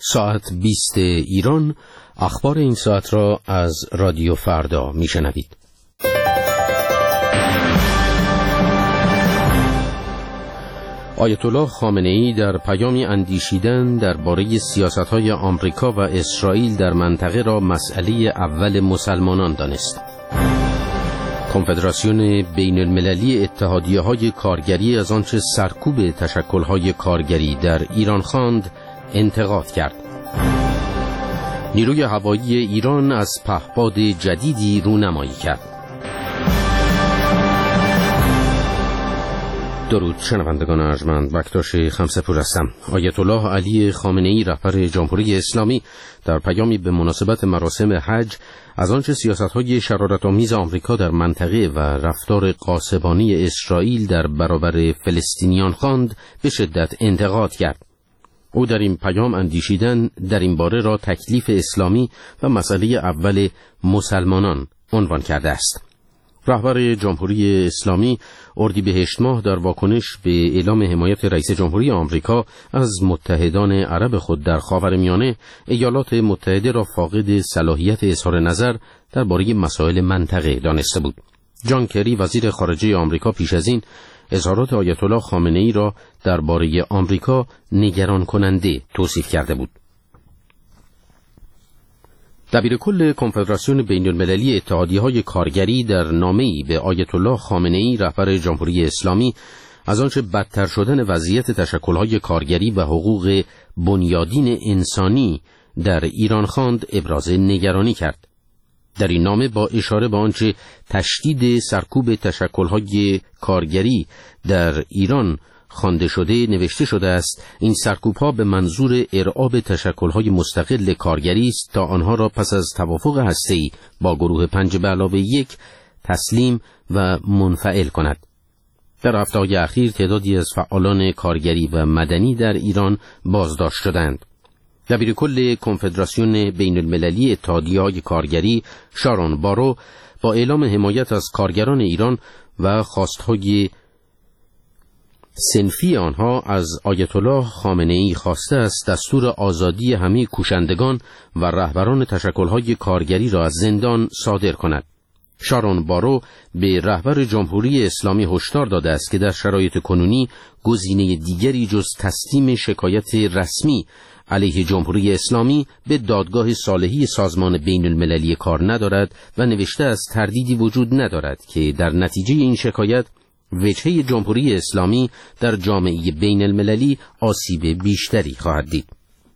ساعت 20 ایران، اخبار این ساعت را از رادیو فردا میشنوید. آیت الله خامنه‌ای در پیامی اندیشیدن درباره سیاست‌های آمریکا و اسرائیل در منطقه را مسئله اول مسلمانان دانست. کنفدراسیون بین المللی اتحادیه‌های کارگری از آنچه سرکوب تشکل‌های کارگری در ایران خواند انتقاد کرد. نیروی هوایی ایران از پهپاد جدیدی رونمایی کرد. درود شنوندگان ارجمند، بکتاش خمسه‌پور هستم. آیت الله علی خامنه‌ای رهبر جمهوری اسلامی در پیامی به مناسبت مراسم حج از آنچه سیاست‌های شرارت‌آمیز آمریکا در منطقه و رفتار غاصبانه اسرائیل در برابر فلسطینیان خواند به شدت انتقاد کرد. او در این پیام اندیشیدن در این باره را تکلیف اسلامی و مسئله اول مسلمانان عنوان کرده است. رهبر جمهوری اسلامی اردیبهشت ماه در واکنش به اعلام حمایت رئیس جمهوری آمریکا از متحدان عرب خود در خاورمیانه، ایالات متحده را فاقد صلاحیت اظهار نظر درباره مسائل منطقه دانسته بود. جان کری وزیر خارجه آمریکا پیش از این اظهارات آیت الله خامنه‌ای را درباره آمریکا نگران کننده توصیف کرده بود. دبیر کل کنفدراسیون بین المللی اتحادیه‌های کارگری در نامه‌ای به آیت الله خامنه‌ای رهبر جمهوری اسلامی از آنچه بدتر شدن وضعیت تشکل‌های کارگری و حقوق بنیادین انسانی در ایران خواند ابراز نگرانی کرد. در این نامه با اشاره به آنچه تشدید سرکوب تشکل‌های کارگری در ایران خوانده شده نوشته شده است: این سرکوب‌ها به منظور ارعاب تشکل‌های مستقل کارگری است تا آنها را پس از توافق هسته‌ای با گروه 5+1 تسلیم و منفعل کند. در هفته‌های اخیر تعدادی از فعالان کارگری و مدنی در ایران بازداشت شدند. دبیر کل کنفدراسیون بین المللی اتحادیه‌های کارگری شارون بارو با اعلام حمایت از کارگران ایران و خواستهای صنفی آنها از آیت الله خامنه‌ای خواسته است دستور آزادی همه کوشندگان و رهبران تشکل‌های کارگری را از زندان صادر کند. شارون بارو به رهبر جمهوری اسلامی هشدار داده است که در شرایط کنونی گزینه دیگری جز تسلیم شکایت رسمی علیه جمهوری اسلامی به دادگاه صالحی سازمان بین المللی کار ندارد و نوشته است تردیدی وجود ندارد که در نتیجه این شکایت وجهه جمهوری اسلامی در جامعه بین المللی آسیب بیشتری خواهد دید.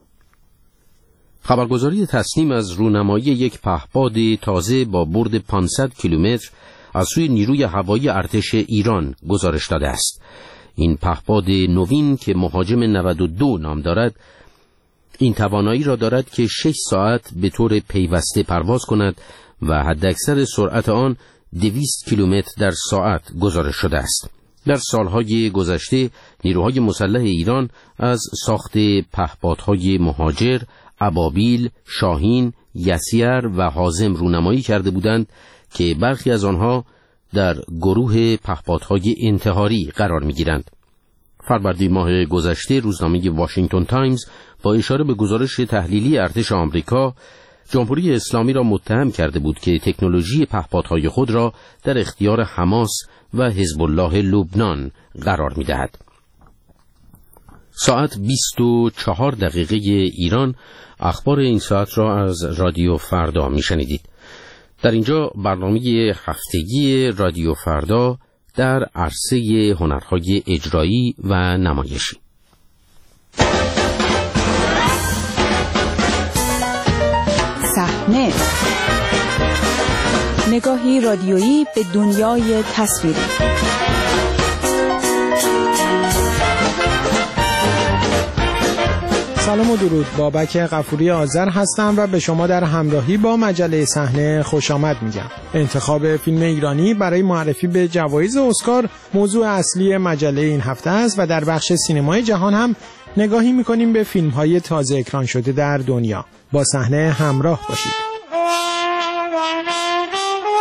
خبرگزاری تسنیم از رونمایی یک پهپاد تازه با برد 500 کیلومتر از سوی نیروی هوایی ارتش ایران گزارش داده است. این پهپاد نوین که مهاجم 92 نام دارد، این توانایی را دارد که 6 ساعت به طور پیوسته پرواز کند و حداکثر سرعت آن 200 کیلومتر در ساعت گزارش شده است. در سالهای گذشته نیروهای مسلح ایران از ساخت پهپادهای مهاجر، ابابیل، شاهین، یسیر و حازم رونمایی کرده بودند که برخی از آنها در گروه پهپادهای انتحاری قرار می‌گیرند. فروردین ماه گذشته روزنامه واشنگتن تایمز با اشاره به گزارش تحلیلی ارتش آمریکا جمهوری اسلامی را متهم کرده بود که تکنولوژی پهپادهای خود را در اختیار حماس و حزب الله لبنان قرار می‌دهد. ساعت 24 دقیقه ایران، اخبار این ساعت را از رادیو فردا می‌شنیدید. در اینجا برنامه هفتگی رادیو فردا در عرصه هنرهای اجرایی و نمایشی. صحنه، نگاهی رادیویی به دنیای تصویری. سلام و درود، بابک غفوری آذر هستم و به شما در همراهی با مجله صحنه خوش آمد میگم. انتخاب فیلم ایرانی برای معرفی به جوایز اسکار موضوع اصلی مجله این هفته است و در بخش سینمای جهان هم نگاهی میکنیم به فیلم‌های تازه اکران شده در دنیا. با صحنه همراه باشید.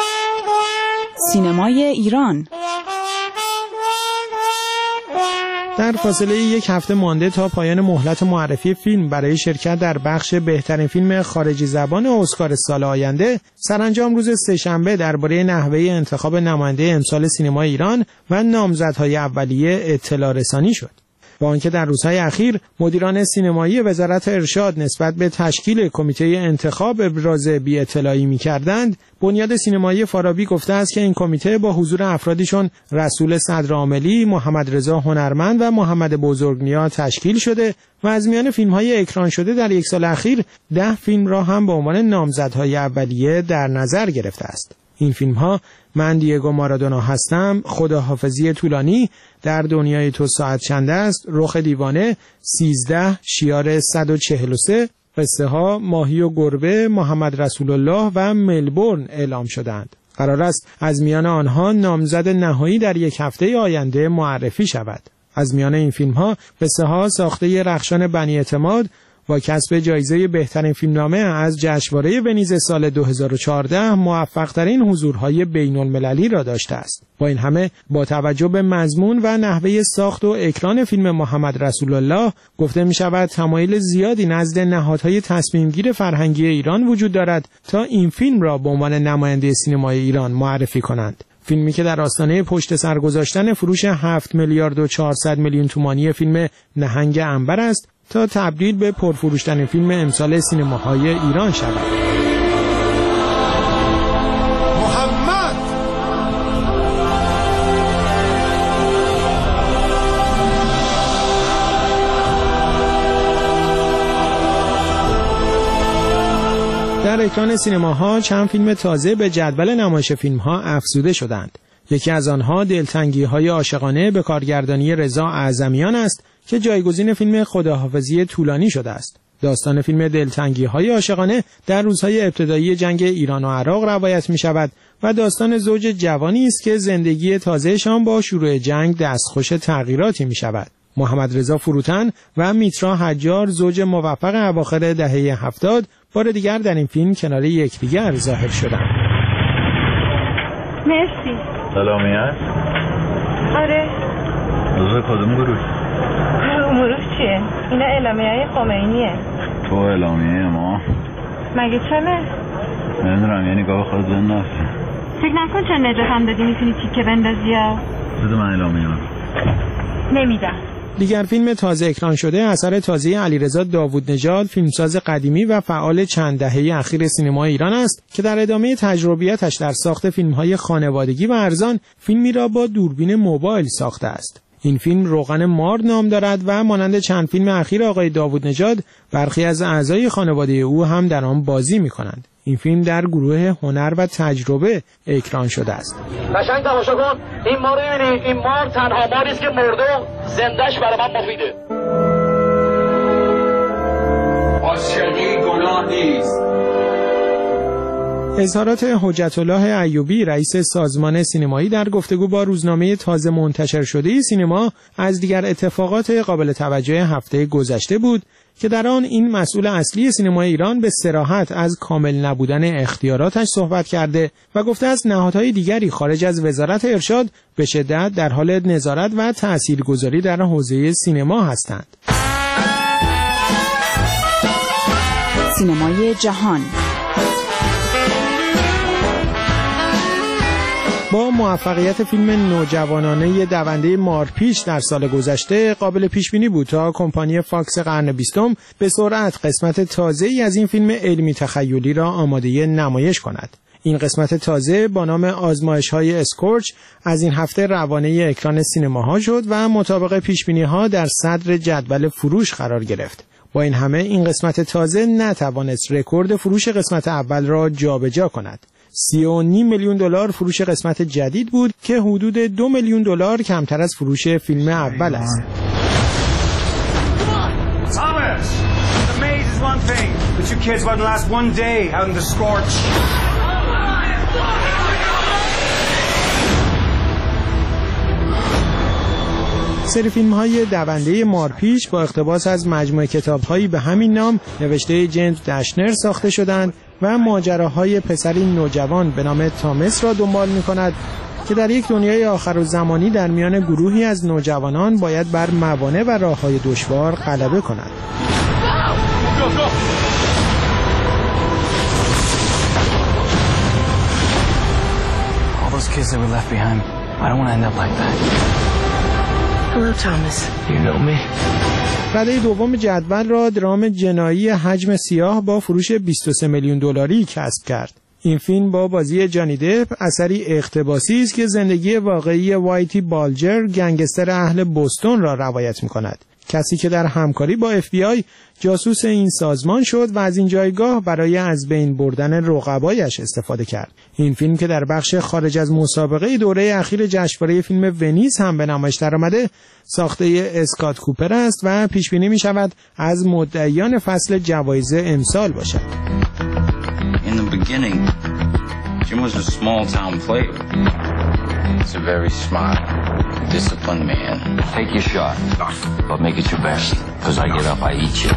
سینمای ایران. در فاصله یک هفته مانده تا پایان مهلت معرفی فیلم برای شرکت در بخش بهترین فیلم خارجی زبان اسکار سال آینده، سرانجام روز سه‌شنبه درباره نحوه انتخاب نماینده امسال سینمای ایران و نامزدهای اولیه اطلاع رسانی شد. با آنکه در روزهای اخیر مدیران سینمایی وزارت ارشاد نسبت به تشکیل کمیته انتخاب ابراز بی‌اطلاعی می‌کردند، بنیاد سینمایی فارابی گفته است که این کمیته با حضور افرادی چون رسول صدرعاملی، محمد رضا هنرمند و محمد بزرگنیا تشکیل شده و از میان فیلم‌های اکران شده در یک سال اخیر 10 فیلم را هم به عنوان نامزدهای اولیه در نظر گرفته است. این فیلم‌ها من دیگو مارادونا هستم، خداحافظی طولانی، در دنیای تو ساعت چند است، رخ دیوانه، 13، شیار 143، قصه ها، ماهی و گربه، محمد رسول الله و ملبورن اعلام شدند. قرار است از میان آنها نامزد نهایی در یک هفته آینده معرفی شود. از میان این فیلم‌ها قصه ها ساخته رخشان بنی اعتماد با کسب جایزه بهترین فیلمنامه از جشنواره ونیز سال 2014 موفق‌ترین حضورهای بین‌المللی را داشته است. با این همه با توجه به مضمون و نحوه ساخت و اکران فیلم محمد رسول الله گفته می‌شود تمایل زیادی نزد نهادهای تصمیمگیر فرهنگی ایران وجود دارد تا این فیلم را به عنوان نماینده سینمای ایران معرفی کنند. فیلمی که در آستانه پشت سر گذاشتن فروش 7 میلیارد و 400 میلیون تومانی فیلم نهنگ عنبر است تا تبدیل به پرفروشترین فیلم امسال سینماهای ایران شود. محمد در اکران سینماها چند فیلم تازه به جدول نمایش فیلم‌ها افزوده شدند. یکی از آنها دلتنگی‌های عاشقانه به کارگردانی رضا اعظمیان است که جایگزین فیلم خداحافظی طولانی شده است. داستان فیلم دلتنگی‌های عاشقانه در روزهای ابتدایی جنگ ایران و عراق روایت می‌شود و داستان زوج جوانی است که زندگی تازه‌شان با شروع جنگ دستخوش تغییراتی می‌شود. محمد رضا فروتن و میترا حجار زوج موفق اواخر دهه 70 بار دیگر در این فیلم کنار یکدیگر ظاهر شدند. مرسی. سلامی هست؟ آره. روز کدوم گروه؟ گروه چیه؟ اینا اعلامیه خمینیه. تو اعلامیه ما؟ مگه چمه؟ نمیدونم یه نگاه خود زن نفتی. فکر نکن چون نجات هم دادی میتونی تیکه بندازی ها. بده من اعلامیه هم. نمیدم. دیگر فیلم تازه اکران شده اثر تازه علیرضا داوود نژاد، فیلمساز قدیمی و فعال چند دهه اخیر سینمای ایران است که در ادامه تجربیاتش در ساخت فیلم‌های خانوادگی و ارزان فیلمی را با دوربین موبایل ساخته است. این فیلم روغن مار نام دارد و مانند چند فیلم اخیر آقای داوود نژاد برخی از اعضای خانواده او هم در آن بازی می‌کنند. این فیلم در گروه هنر و تجربه اکران شده است. قشنگ تماشا کن، این مار رو می‌بینی؟ این مار تنها ماری است که مرده و زنده‌اش برای من مفیده. عاشقی گناه نیست. اظهارات حجت الله ایوبی رئیس سازمان سینمایی در گفتگو با روزنامه تازه منتشر شده سینما از دیگر اتفاقات قابل توجه هفته گذشته بود که در آن این مسئول اصلی سینمای ایران به صراحت از کامل نبودن اختیاراتش صحبت کرده و گفته است نهادهای دیگری خارج از وزارت ارشاد به شدت در حال نظارت و تاثیرگذاری در حوزه سینما هستند. سینمای جهان با موفقیت فیلم نوجوانانه دونده مارپیچ در سال گذشته قابل پیش بینی بود تا کمپانی فاکس قرن 20 به سرعت قسمت تازه‌ای از این فیلم علمی تخیلی را آماده نمایش کند. این قسمت تازه با نام آزمایش‌های اسکورچ از این هفته روانه اکران سینماها شد و مطابق پیش‌بینی‌ها در صدر جدول فروش قرار گرفت. با این همه این قسمت تازه نتوانست رکورد فروش قسمت اول را جابجا کند. 30.5 میلیون دلار فروش قسمت جدید بود که حدود 2 میلیون دلار کمتر از فروش فیلم اول است. سری فیلم‌های دونده مارپیچ با اقتباس از مجموعه کتاب‌هایی به همین نام نوشته جیمز دشنر ساخته شدند و ماجراهای پسری نوجوان به نام تامس را دنبال می‌کند که در یک دنیای آخرالزمانی در میان گروهی از نوجوانان باید بر موانع و راه‌های دشوار غلبه کند. All those kids that were left behind, I don't want to end up like that. Hello, Thomas. You know me? رده دوم جدول را درام جنایی حجم سیاه با فروش 23 میلیون دلاری کسب کرد. این فیلم با بازی جانی دپ اثری اقتباسی است که زندگی واقعی وایتی بالجر، گنگستر اهل بوستون را روایت می‌کند. کسی که در همکاری با FBI جاسوس این سازمان شد و از این جایگاه برای از بین بردن رقبایش استفاده کرد. این فیلم که در بخش خارج از مسابقه دوره اخیر جشنواره فیلم ونیز هم به نمایش درآمده، ساخته اسکات کوپر است و پیش بینی می شود از مدعیان فصل جوایز امسال باشد. In the beginning, Jim was a small town player. He's a very smart, disciplined man. Take your shot, but make it your best, because I get up, I eat you.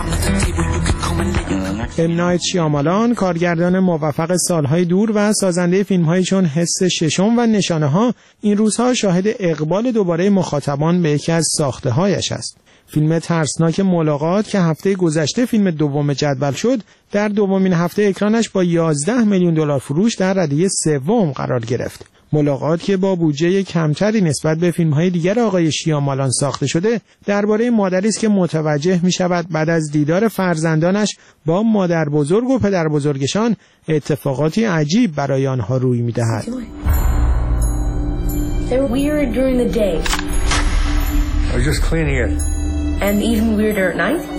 ام نایت شیامالان، کارگردان موفق سالهای دور و سازنده فیلم‌هایی چون حس ششم و نشانه‌ها، این روزها شاهد اقبال دوباره مخاطبان به یکی از ساخته‌هایش است. فیلم ترسناک ملاقات که هفته گذشته فیلم دوم جدول شد، در دومین هفته اکرانش با 11 میلیون دلار فروش در رده سوم قرار گرفت. ملاقات که با بودجه کمتری نسبت به فیلم‌های دیگر آقای شیامالان ساخته شده، درباره مادری است که متوجه می‌شود بعد از دیدار فرزندانش با مادر بزرگ و پدر بزرگشان اتفاقاتی عجیب برای آنها روی می‌دهد. They're weird during the day. I was just cleaning it. And even weirder at night?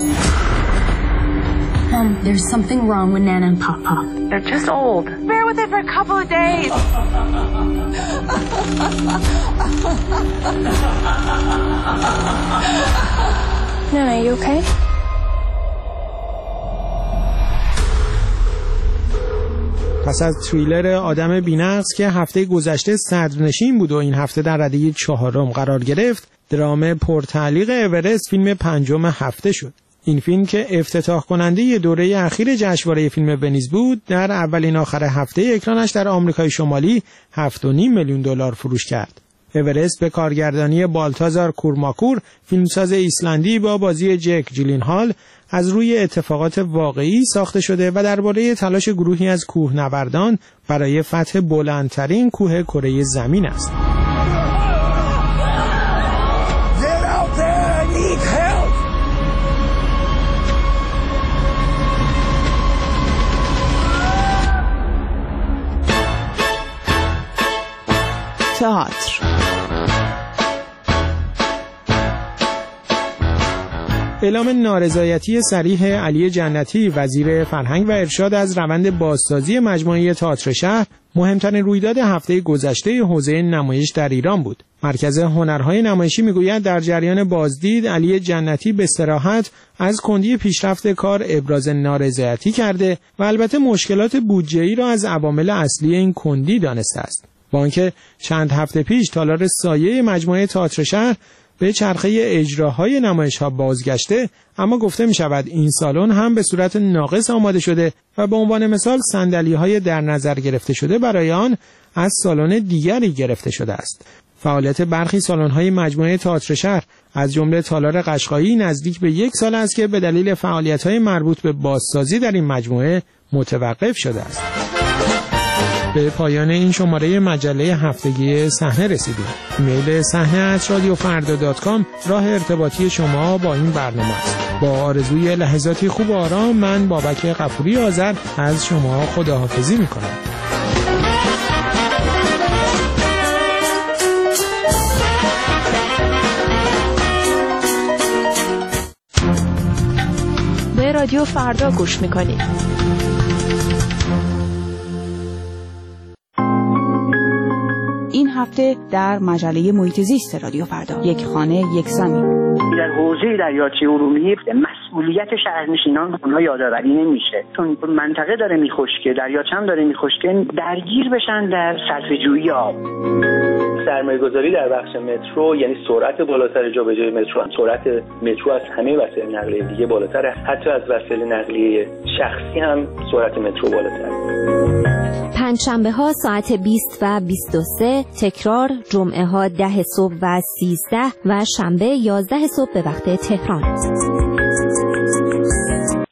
There's something wrong with Nana and Papa. They're just old. Bear with it for a couple of days. Nana, you okay? پس از تریلر آدم بی‌نقص که هفته گذشته صدرنشین بود و این هفته در رده 4 قرار گرفت، درام پرتعلیق اورست فیلم 5 هفته شد. این فیلم که افتتاح کننده دوره اخیر جشنواره فیلم ونیز بود، در اولین آخر هفته اکرانش در آمریکای شمالی 7.5 میلیون دلار فروش کرد. اورست به کارگردانی بالتازار کورماکور، فیلمساز ایسلندی با بازی جک جیلینهال، از روی اتفاقات واقعی ساخته شده و درباره تلاش گروهی از کوهنوردان برای فتح بلندترین کوه کره زمین است. تئاتر. اعلام نارضایتی صریح علی جنتی وزیر فرهنگ و ارشاد از روند بازسازی مجموعه تئاتر شهر مهمترین رویداد هفته گذشته حوزه نمایش در ایران بود. مرکز هنرهای نمایشی میگوید در جریان بازدید علی جنتی به صراحت از کندی پیشرفت کار ابراز نارضایتی کرده و البته مشکلات بودجه‌ای را از عوامل اصلی این کندی دانسته است. با آنکه چند هفته پیش تالار سایه مجموعه تئاتر شهر به چرخه اجراهای نمایش‌ها بازگشته، اما گفته می‌شود این سالن هم به صورت ناقص آماده شده و به عنوان مثال صندلی‌های در نظر گرفته شده برای آن از سالن دیگری گرفته شده است. فعالیت برخی سالن‌های مجموعه تئاتر شهر از جمله تالار قشقایی نزدیک به 1 سال است که به دلیل فعالیت‌های مربوط به بازسازی در این مجموعه متوقف شده است. به پایان این شماره مجله هفتگی صحنه رسیدیم. ایمیل sahne@radiofarda.com راه ارتباطی شما با این برنامه است. با آرزوی لحظاتی خوب و آرام، من بابک غفوری آذر از شما خداحافظی می‌کنم. به رادیو فردا گوش می‌کنید. این هفته در مجله محیط زیست رادیو فردا، یک خانه یک زمین. در حوزه دریاچه ارومیه مسئولیت شهرنشینان اونها یادآوری نمیشه، چون منطقه داره میخشکه، دریاچه هم داره میخشکه، درگیر بشن در صرفه‌جویی آب. سرمایه‌گذاری در بخش مترو یعنی سرعت بالاتر جابجایی مترو، سرعت مترو از همه وسایل نقلیه دیگه بالاتره، حتی از وسایل نقلیه شخصی هم سرعت مترو بالاتره. پنجشنبه ها ساعت 20 و 23، تکرار جمعه ها 10 صبح و 13 و شنبه 11 صبح به وقت تهران.